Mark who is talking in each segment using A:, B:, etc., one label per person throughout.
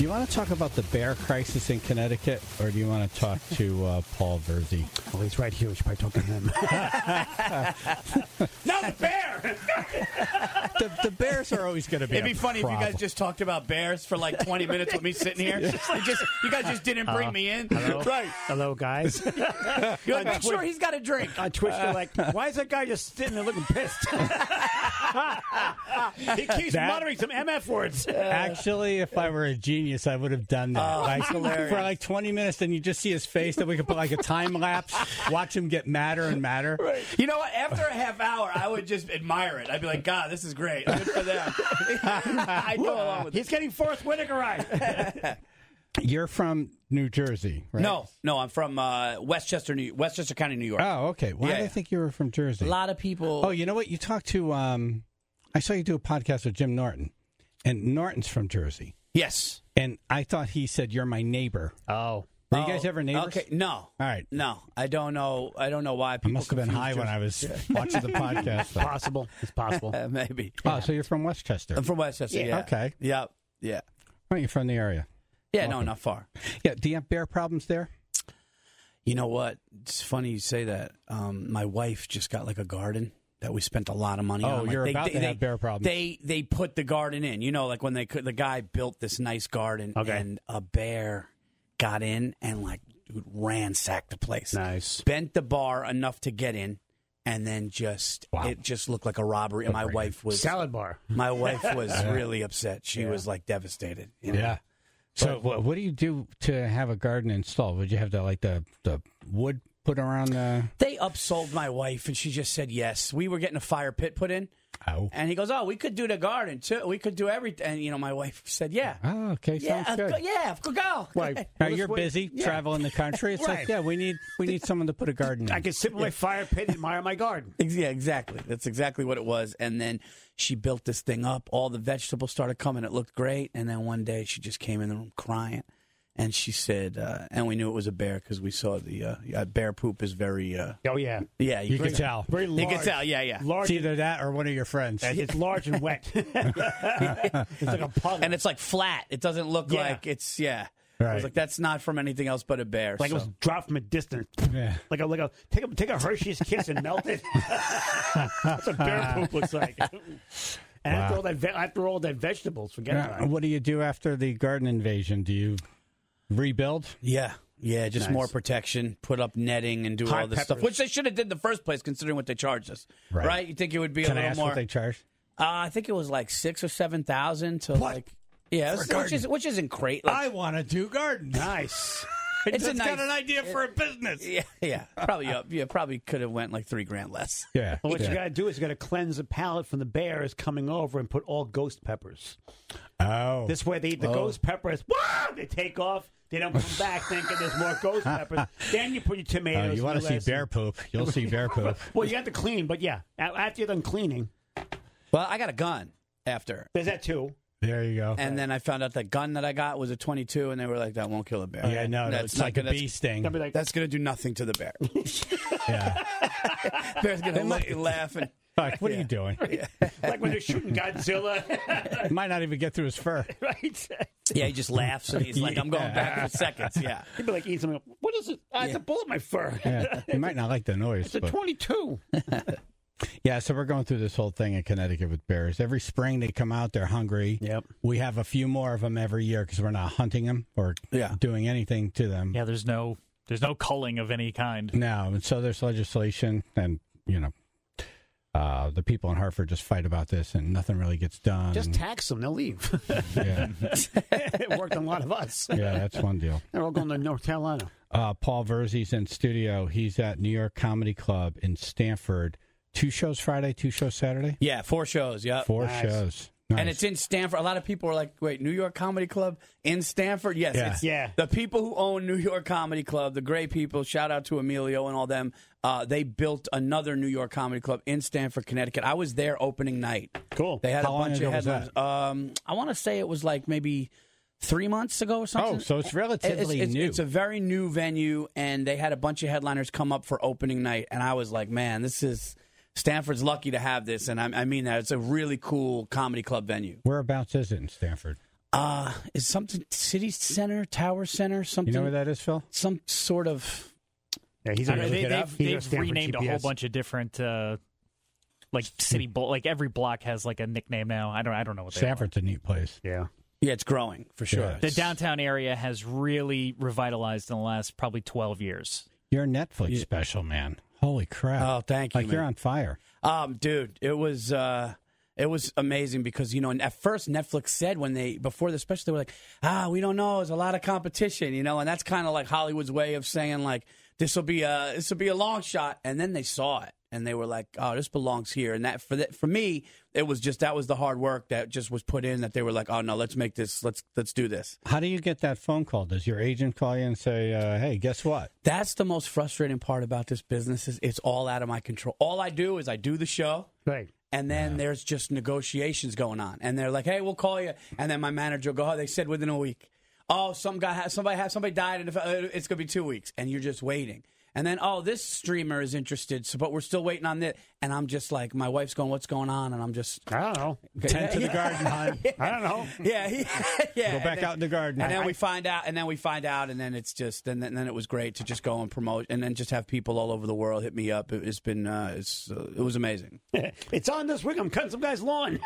A: Do you want to talk about the bear crisis in Connecticut, or do you want to talk to Paul Verzi?
B: Well, he's right here. We should probably talk to him.
C: No, the bear!
A: The bears are always going to be
C: It'd be funny
A: problem.
C: if you guys just talked about bears for like 20 minutes with me sitting here. You guys just didn't bring me in.
B: Hello?
C: Right.
B: Hello, guys.
C: You're like, make sure he's got a drink.
B: On Twitch, they're like, why is that guy just sitting there looking pissed? He keeps muttering some MF words.
A: Actually, if I were a genius, I would have done that. For like 20 minutes, then you just see his face, then we could put like a time lapse, watch him get madder and madder.
C: Right. You know what? After a half hour, I would just admire it. I'd be like, God, this is great. Good for them. I'd go along with it.
B: He's getting Forrest Whitakerized.
A: You're from New Jersey, right?
C: No, I'm from Westchester County, New York.
A: Oh, okay. Why did I think you were from Jersey?
C: A lot of people.
A: Oh, you know what? You talked to, I saw you do a podcast with Jim Norton, and Norton's from Jersey.
C: Yes.
A: And I thought he said, you're my neighbor.
B: Oh.
A: Were you guys ever neighbors?
C: Okay, no.
A: All right.
C: No, I don't know. I don't know why people
A: I must have been high when I was watching the podcast.
B: Possible. It's possible.
C: Maybe.
A: Oh, so you're from Westchester.
C: I'm from Westchester. Yeah.
A: Okay.
C: Yeah.
A: Oh, you're from the area.
C: Yeah. No, not far.
A: Yeah. Do you have bear problems there?
C: You know what? It's funny you say that. My wife just got like a garden that we spent a lot of money on.
A: Oh, you're about to have bear problems.
C: They put the garden in. You know, like when the guy built this nice garden, and a bear got in and like ransacked the place.
B: Nice.
C: Bent the bar enough to get in, and then it just looked like a robbery. And my wife was
B: salad bar.
C: My wife was really upset. She was like devastated. You know?
A: Yeah. So what do you do to have a garden installed? Would you have the wood put around the...
C: They upsold my wife, and she just said yes. We were getting a fire pit put in.
A: Oh.
C: And he goes, we could do the garden, too. We could do everything. And, you know, my wife said, yeah.
A: Oh, okay. Sounds good.
C: Go.
A: Right. Now, you're busy traveling the country. It's like, we need someone to put a garden in.
B: I can sit with my fire pit and admire my garden.
C: Yeah, exactly. That's exactly what it was. And then she built this thing up. All the vegetables started coming. It looked great. And then one day she just came in the room crying. And she said, and we knew it was a bear because we saw the bear poop is very...
B: oh, yeah.
C: Yeah,
A: you can tell.
B: Very large.
C: You can tell, yeah.
B: Large.
A: It's either that or one of your friends.
B: It's large and wet. It's like a puddle.
C: And it's like flat. It doesn't look like it's,
A: Right.
C: I was like, that's not from anything else but a bear.
B: Like it was dropped from a distance.
A: Yeah.
B: Take a Hershey's Kiss and melt it. That's what bear poop looks like. And after all that vegetables, forget about it.
A: What do you do after the garden invasion? Do you rebuild?
C: Yeah, just more protection, put up netting and do all this stuff, which they should have did in the first place considering what they charged us. Right? You think it would be
A: Can
C: a
A: I
C: little
A: ask
C: more?
A: what they charged?
C: I think it was like $6,000 or $7,000 to which isn't great. Like,
A: I want to do gardens.
B: Nice.
C: It's
A: got an idea for a business.
C: Yeah, probably up. Yeah, probably could have went like $3,000 less.
A: Yeah.
B: Well, what you got to do is you got to cleanse the palate from the bears coming over and put all ghost peppers.
A: Oh.
B: This way they eat the ghost peppers. Wow! They take off. They don't come back thinking there's more ghost peppers. Then you put your tomatoes.
A: You want to see bear poop. You'll see bear poop.
B: Well, you have to clean, but yeah, after you're done cleaning.
C: Well, I got a gun after.
B: There's that too.
A: There you go.
C: And then I found out that gun that I got was a .22, and they were like, that won't kill a bear.
A: Yeah, no, it's like a bee sting.
C: That's going to do nothing to the bear.
A: Yeah.
C: Bear's going to look and laugh. And,
A: like, what are you doing?
B: Like when they're shooting Godzilla.
A: Might not even get through his fur.
B: Right?
C: Yeah, he just laughs, and he's like, I'm going back in seconds. Yeah.
B: He'd be like, eating something. What is it? It's a bullet in my fur.
A: Yeah. He might not like the noise.
B: It's a 22.
A: Yeah, so we're going through this whole thing in Connecticut with bears. Every spring they come out, they're hungry.
B: Yep.
A: We have a few more of them every year because we're not hunting them or doing anything to them.
D: Yeah, there's no culling of any kind.
A: No, and so there's legislation, and the people in Hartford just fight about this, and nothing really gets done.
B: Just tax them; they'll leave.
A: Yeah.
B: It worked on a lot of us.
A: Yeah, that's one deal.
B: They're all going to North Carolina.
A: Paul Verzi's in studio. He's at New York Comedy Club in Stamford. 2 shows Friday, 2 shows Saturday?
C: Yeah, 4 shows, yeah.
A: 4 shows. Nice.
C: And it's in Stamford. A lot of people are like, wait, New York Comedy Club in Stamford? Yes.
B: Yeah.
C: The people who own New York Comedy Club, the great people, shout out to Emilio and all them, they built another New York Comedy Club in Stamford, Connecticut. I was there opening night.
B: Cool.
C: They had
A: How
C: a bunch
A: long
C: of
A: ago was
C: headliners. I want to say it was like maybe 3 months ago or something.
A: Oh, so it's relatively new.
C: It's a very new venue, and they had a bunch of headliners come up for opening night, and I was like, man, Stanford's lucky to have this, and I mean that. It's a really cool comedy club venue.
A: Whereabouts is it in Stamford?
C: Is something City Center, Tower Center, something?
A: You know where that is, Phil?
C: Some sort of.
B: Yeah, he's
D: they've renamed a whole bunch of different like city like every block has like a nickname now. I don't know what they
A: Sanford's a neat place.
B: Yeah.
C: Yeah, it's growing for sure.
A: Yeah.
D: The downtown area has really revitalized in the last probably 12 years.
A: Your Netflix special, man. Holy crap.
C: Oh, thank you,
A: Like, you're
C: man.
A: on fire.
C: Dude, it was amazing because, you know, at first Netflix said before the special, they were like, we don't know. There's a lot of competition, you know, and that's kind of like Hollywood's way of saying, like, this will be a long shot. And then they saw it and they were like, oh, this belongs here. And that for me, it was just, that was the hard work that just was put in, that they were like, oh no, let's make this, let's do this.
A: How do you get that phone call? Does your agent call you and say, hey, guess what?
C: That's the most frustrating part about this business is it's all out of my control. All I do is I do the show.
B: Right.
C: And then there's just negotiations going on. And they're like, hey, we'll call you. And then my manager will go, oh, they said within a week. Oh, somebody died, and it's going to be 2 weeks. And you're just waiting. And then, oh, this streamer is interested, but we're still waiting on this. And I'm just like, my wife's going, what's going on? And I'm just...
B: I don't know.
A: Tend to the garden, hon.
B: I don't know.
C: Yeah.
A: Go back out in the garden.
C: And then we find out, and then it's just, and then it was great to just go and promote, and then just have people all over the world hit me up. It's been, it was amazing.
B: It's on this week. I'm cutting some guy's lawn.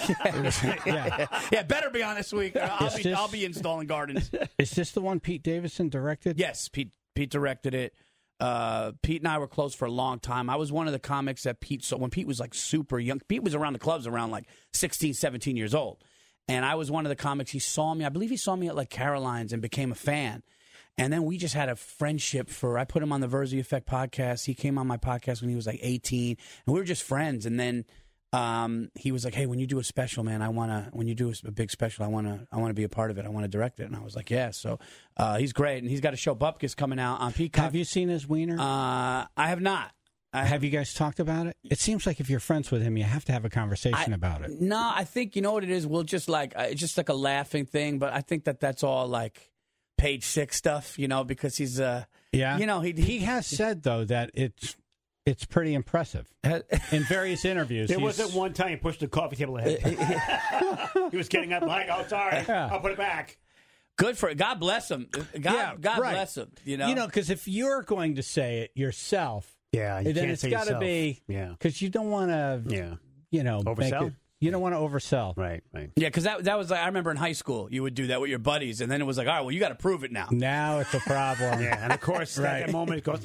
C: Yeah, better be on this week. I'll be installing gardens.
A: Is this the one Pete Davidson directed?
C: Yes, Pete directed it. Pete and I were close for a long time. I was one of the comics that Pete saw when Pete was like super young. Pete was around the clubs around like 16, 17 years old. And I was one of the comics. He saw me. I believe he saw me at like Caroline's and became a fan. And then we just had a friendship I put him on the Verzi Effect podcast. He came on my podcast when he was like 18. And we were just friends. And then he was like, hey, when you do a special, man, when you do a big special, I want to be a part of it. I want to direct it. And I was like, yeah. So he's great. And he's got a show, Bupkis, coming out on Peacock.
A: Have you seen his wiener?
C: I have not.
A: Have you guys talked about it? It seems like if you're friends with him, you have to have a conversation about it.
C: No, I think, you know what it is? We'll just like, it's just like a laughing thing. But I think that's all like Page Six stuff, you know, because he's,
A: yeah.
C: You know,
A: he has said, though, that it's pretty impressive. In various interviews.
B: There was at one time he pushed the coffee table ahead. He was getting up like, oh, sorry, I'll put it back.
C: Good for it. God bless him. God
A: right.
C: bless him. You know,
A: because if you're going to say it yourself, then it's got to be, because you don't want to,
B: oversell.
A: You don't want to oversell.
B: Right.
C: Yeah, because that was like, I remember in high school, you would do that with your buddies, and then it was like, all right, well, you got to prove it now.
A: Now it's a problem.
B: Yeah, and of course, at that moment, it goes,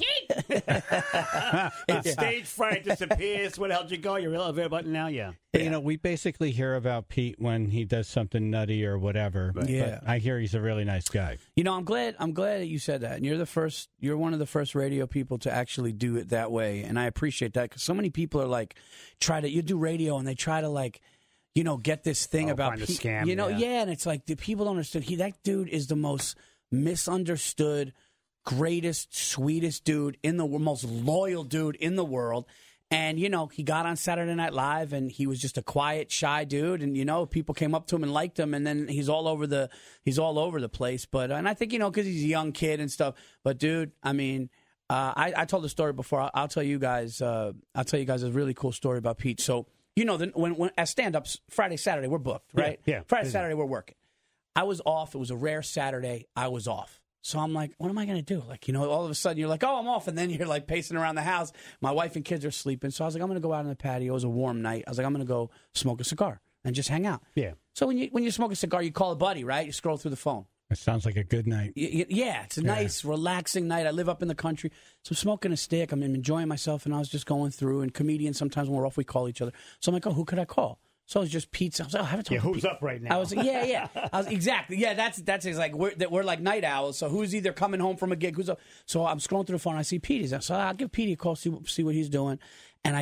B: it's stage fright disappears. Where the hell did you go? Your elevator button now? Yeah.
A: You know, we basically hear about Pete when he does something nutty or whatever. But I hear he's a really nice guy.
C: You know, I'm glad that you said that. And you're one of the first radio people to actually do it that way. And I appreciate that, because so many people are like, you do radio and they try to like, you know, get this thing about
B: Pete. Scam,
C: you know, and it's like the people don't understand. That dude is the most misunderstood, greatest, sweetest dude in the world, most loyal dude in the world. And, you know, he got on Saturday Night Live, and he was just a quiet, shy dude. And, you know, people came up to him and liked him. And then he's all over the place. But, and I think, you know, because he's a young kid and stuff. But, dude, I mean, I told the story before. I'll tell you guys a really cool story about Pete. So, you know, when as stand-ups, Friday, Saturday, we're booked, right?
B: Yeah.
C: Friday, Saturday, we're working. I was off. It was a rare Saturday. I was off. So I'm like, what am I going to do? Like, you know, all of a sudden you're like, oh, I'm off. And then you're like pacing around the house. My wife and kids are sleeping. So I was like, I'm going to go out on the patio. It was a warm night. I was like, I'm going to go smoke a cigar and just hang out.
B: Yeah.
C: So when you smoke a cigar, you call a buddy, right? You scroll through the phone.
A: It sounds like a good night.
C: Yeah, it's a nice, relaxing night. I live up in the country. So I'm smoking a stick. I'm enjoying myself. And I was just going through. And comedians, sometimes when we're off, we call each other. So I'm like, oh, who could I call? So it was just Pete. I was like, I haven't talked to
B: who's
C: Pete.
B: up right now?
C: I was like, yeah. Exactly. Yeah, that's like, we're like night owls. So who's either coming home from a gig, who's up? So I'm scrolling through the phone. And I see Pete. So I'll give Pete a call, see what he's doing. And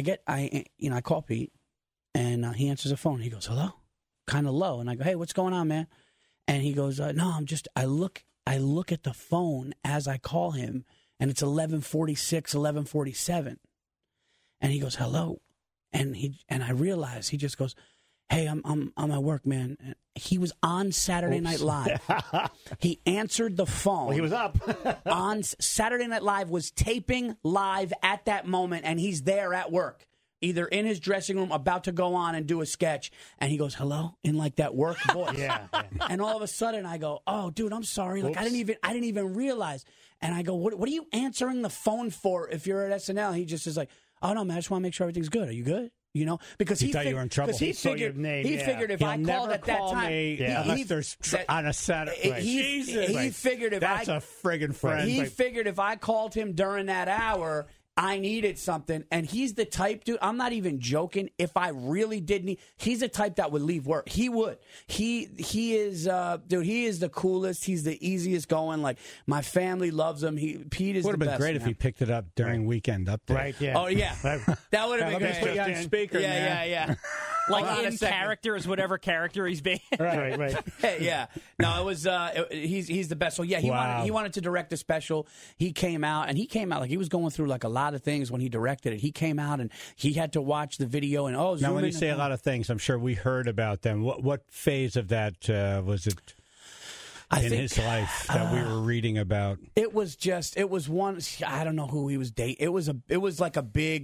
C: I call Pete, and he answers the phone. He goes, hello? Kind of low. And I go, hey, what's going on, man? And he goes, no, I look at the phone as I call him, and it's 11:46, 11:47. And he goes, hello. And I realize he just goes, hey, I'm at work, man. And he was on Saturday Night Live. He answered the phone.
B: Well, he was up.
C: On Saturday Night Live was taping live at that moment, and he's there at work. either in his dressing room about to go on and do a sketch, and he goes, hello, in like that work voice.
B: Yeah.
C: And all of a sudden I go, oh, dude, I'm sorry. Like, I didn't even realize. And I go, what are you answering the phone for if you're at SNL? He just is like, oh, no, man, I just want to make sure everything's good. Are you good? You know, because he
A: thought you were in trouble.
C: Because he figured if I called at that time,
A: unless there's on a Saturday.
C: He figured if
A: that's a friggin' friend.
C: He figured if I called him during that hour, I needed something, and he's the type, dude. I'm not even joking. If I really did need, he's the type that would leave work. He would. He is, dude. He is the coolest. He's the easiest going. Like, my family loves him. Pete is.
A: Would have been
C: best,
A: great if he picked it up during Weekend Update.
B: Right. Yeah.
C: Oh yeah, that would have been great.
A: Put you on speaker.
C: Yeah.
D: Like in character is whatever character he's being.
B: Right.
C: Yeah. No, it was. He's the best. So yeah, he wanted to direct a special. He came out like he was going through like a lot of things when he directed it. He came out and he had to watch the video and
A: now when you say a lot of things, I'm sure we heard about them. What phase of that was it? In his life that we were reading about. It was one.
C: I don't know who he was dating. It was a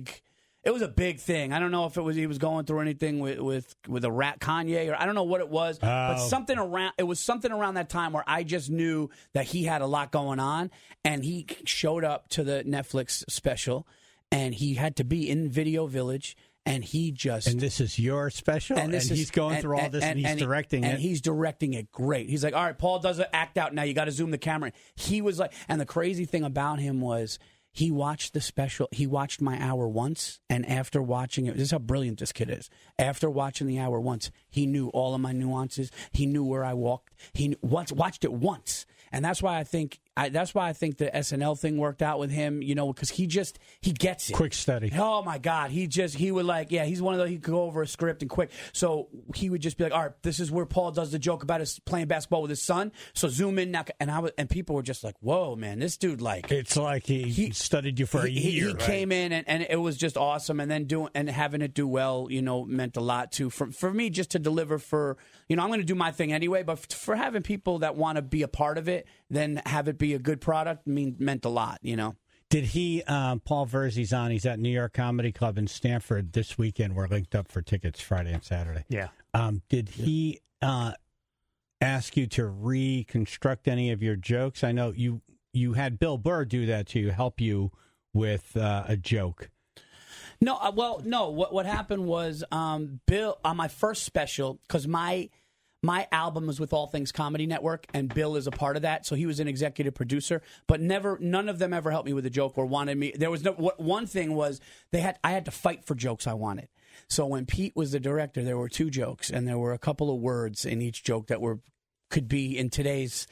C: big thing. I don't know if he was going through anything with a rat Kanye, or I don't know what it was, but something around that time where I just knew that he had a lot going on, and he showed up to the Netflix special, and he had to be in Video Village. And this is your special, and he's going through all this, and he's directing it. And he's directing it great. He's like, all right, Paul does an act out now. You got to zoom the camera. He was like, and the crazy thing about him was he watched the special. He watched my hour once, and after watching it, this is how brilliant this kid is. After watching the hour once, he knew all of my nuances. He knew where I walked. He watched it once. And that's why I think the SNL thing worked out with him, you know, because he gets it.
A: Quick study.
C: Oh my God, he would like, he's one of those, he could go over a script and quick. So he would just be like, all right, this is where Paul does the joke about his playing basketball with his son. So zoom in now, and people were just like, whoa, man, this dude like,
A: it's like he studied you for a year.
C: He came in and it was just awesome, and then having it do well, you know, meant a lot too for me, just to deliver for, you know, I'm going to do my thing anyway, but for having people that want to be a part of it, then have it be a good product meant a lot, you know.
A: Did he, Paul Verzi's on, he's at New York Comedy Club in Stamford this weekend. We're linked up for tickets Friday and Saturday.
B: Yeah.
A: Did he ask you to reconstruct any of your jokes? I know you had Bill Burr do that to you, help you with a joke.
C: No, no. What happened was Bill, on my first special, because my album was with All Things Comedy Network, and Bill is a part of that, so he was an executive producer. But none of them ever helped me with a joke or wanted me. There was one thing was I had to fight for jokes I wanted. So when Pete was the director, there were 2 jokes, and there were a couple of words in each joke that could be in today's.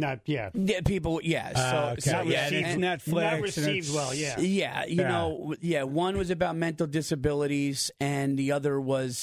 C: People, yeah. So,
A: okay. Netflix.
B: Not received well, yeah.
C: Yeah, you know, one was about mental disabilities, and the other was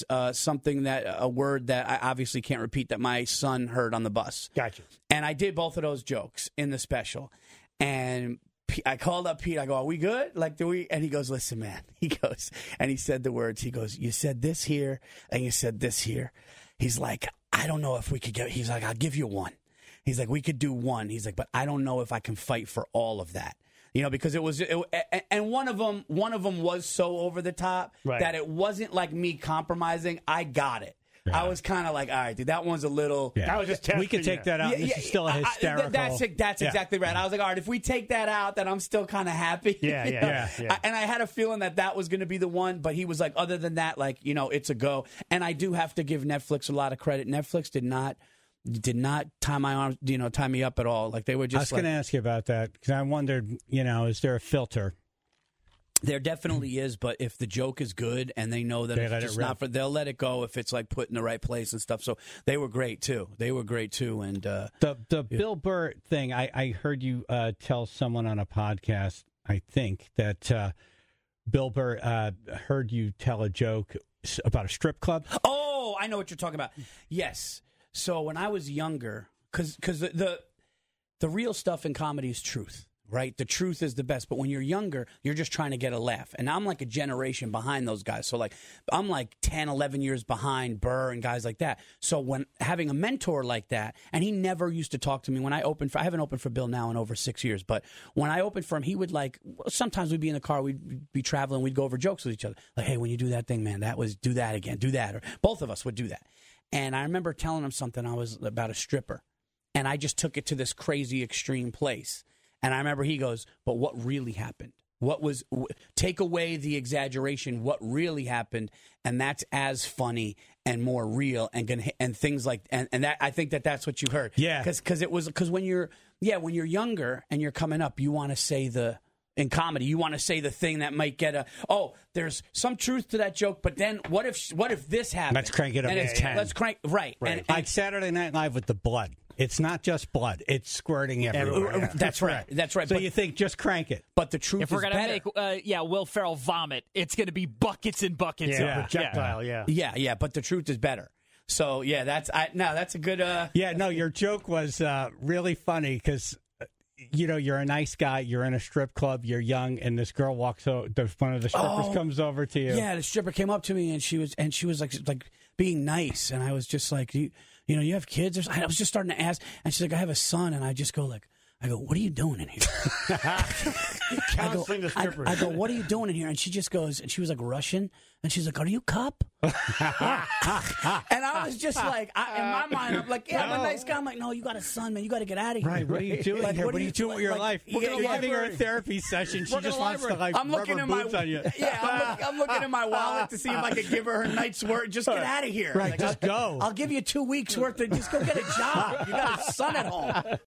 C: a word that I obviously can't repeat that my son heard on the bus.
B: Gotcha.
C: And I did both of those jokes in the special. And I called up Pete. I go, are we good? Like, do we? And he goes, listen, man. He goes, and he said the words. He goes, you said this here, and you said this here. He's like, I don't know if we could he's like, I'll give you one. He's like, we could do one. He's like, but I don't know if I can fight for all of that. You know, because and one of them was so over the top that it wasn't like me compromising. I got it. Yeah. I was kind of like, all right, dude, that one's a little.
A: Yeah.
B: That was just
A: we could take that out. This is still a hysterical.
C: That's exactly right. I was like, all right, if we take that out, then I'm still kind of happy.
B: Yeah.
C: And I had a feeling that was going to be the one, but he was like, other than that, like, you know, it's a go. And I do have to give Netflix a lot of credit. Netflix did not tie my arms, you know, tie me up at all. Like, they were just.
A: I was going to ask you about that because I wondered, you know, is there a filter?
C: There definitely is, but if the joke is good and they know that it's just not for, they'll let it go if it's like put in the right place and stuff. So they were great too. And
A: the Bill Burr thing, I heard you tell someone on a podcast, I think, that Bill Burr heard you tell a joke about a strip club.
C: Oh, I know what you're talking about. Yes. So when I was younger, because the real stuff in comedy is truth. right? The truth is the best. But when you're younger, you're just trying to get a laugh. And I'm like a generation behind those guys. So like I'm like 10, 11 years behind Burr and guys like that. So when having a mentor like that, and he never used to talk to me when I haven't opened for Bill now in over 6 years, but when I opened for him, he would like, sometimes we'd be in the car, we'd be traveling, we'd go over jokes with each other. Like, hey, when you do that thing, man, do that again, do that. Or both of us would do that. And I remember telling him something about a stripper. And I just took it to this crazy extreme place. And I remember he goes, but what really happened? Take away the exaggeration, what really happened, and that's as funny and more real and things like and that I think that's what you heard.
A: Yeah.
C: Because when you're younger and you're coming up, you want to say in comedy, you want to say the thing that might get there's some truth to that joke, but then what if this happened?
A: Let's crank it up to 10.
C: Let's crank, right.
A: And like Saturday Night Live with the blood. It's not just blood. It's squirting everywhere.
C: Yeah. That's right.
A: So you think, just crank it.
C: But the truth is better.
D: If we're going to make Will Ferrell vomit, it's going to be buckets and buckets.
B: Yeah, projectile, yeah.
C: Yeah, but the truth is better. So, yeah, that's a good...
A: your joke was really funny because... you're a nice guy. You're in a strip club. You're young, and this girl walks over. One of the strippers comes over to you.
C: Yeah, the stripper came up to me, and she was like being nice, and I was just like, you have kids? I was just starting to ask, and she's like, I have a son, and I just go like, what are you doing in here?
B: Counseling the strippers.
C: I go, what are you doing in here? And she just goes, and she was like Russian, and she's like, are you cup? And I was just like, in my mind, I'm like, yeah, I'm a nice guy. I'm like, no, you got a son, man. You got to get out of here.
A: Right, what are you doing here? What are you doing with your life?
C: You're
A: giving her a therapy session. She just wants to like rubber boots on you.
C: Yeah, I'm looking in my wallet to see if I could give her night's work. Just get out of here.
A: Right, just go.
C: I'll give you 2 weeks worth of, just go get a job. You got a son at home.